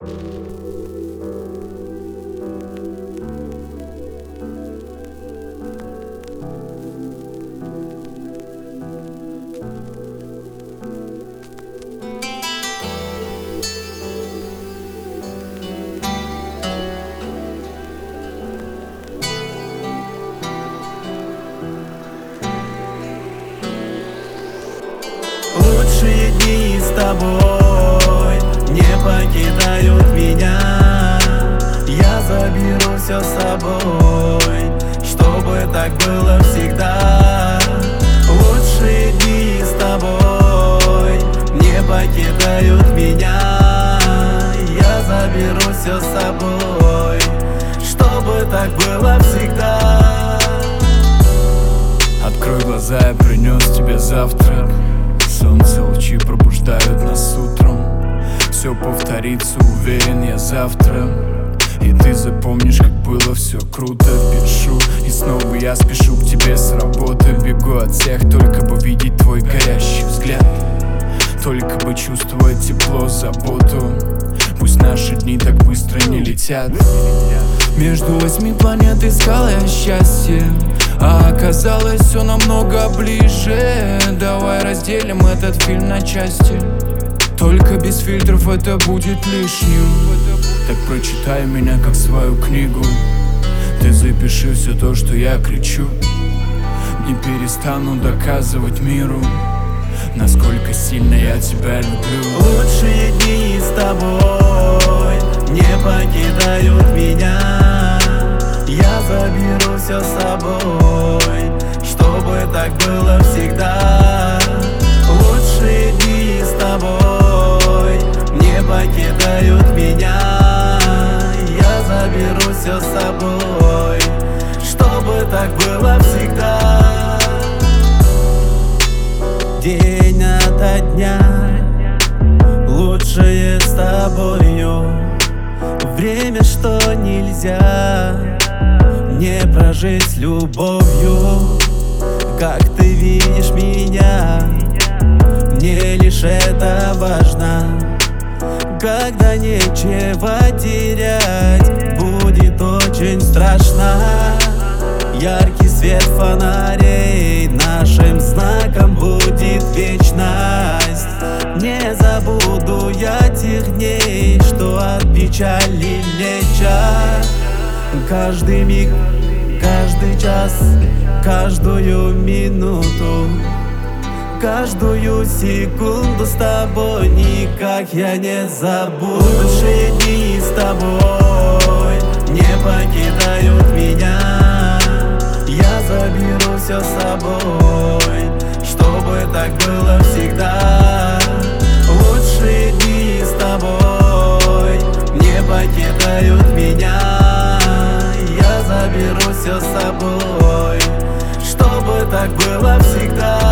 Лучшие дни с тобой не покидают меня. Я заберу все с собой, чтобы так было всегда. Лучшие дни с тобой не покидают меня. Я заберу все с собой, чтобы так было всегда. Открой глаза, я принес тебе завтрак. Солнце, лучи пробуждают нас утром. Все повторится, уверен я, завтра. И ты запомнишь, как было все круто. Пишу, и снова я спешу к тебе с работы. Бегу от всех, только бы видеть твой горящий взгляд. Только бы чувствовать тепло, заботу. Пусть наши дни так быстро не летят. Между 8 планет искал я счастье, а оказалось все намного ближе. Давай разделим этот фильм на части. Только без фильтров это будет лишним. Так прочитай меня как свою книгу. Ты запиши все то, что я кричу. Не перестану доказывать миру, насколько сильно я тебя люблю. Лучшие дни с тобой не покидают меня. Я заберу все с собой, чтобы так было всегда. Лучшие дни с тобой не покидают меня. Я заберу все с собой, чтобы так было всегда. День ото дня лучшее с тобою. Время, что нельзя не прожить с любовью. Как ты видишь меня, мне лишь это важно. Когда нечего терять, будет очень страшно. Яркий свет фонарей нашим знаком будет вечность. Не забуду я тех дней, что от печали лечат. Каждый миг, каждый час, каждую минуту, каждую секунду с тобой никак я не забуду. Лучшие дни с тобой не покидают меня. Я заберу все с собой, чтобы так было всегда. Лучшие дни с тобой не покидают меня. Я заберу все с собой, чтобы так было всегда.